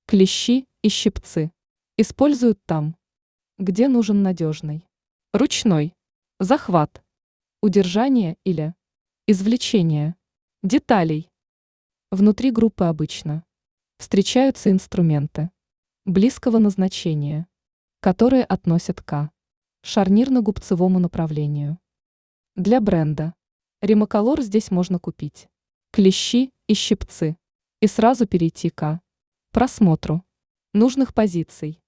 Клещи и щипцы используют там, где нужен надежный, ручной захват, удержание или извлечение деталей. Внутри группы обычно встречаются инструменты близкого назначения, которые относят к шарнирно-губцевому направлению. Для бренда Римоколор здесь можно купить клещи и щипцы и сразу перейти к просмотру нужных позиций.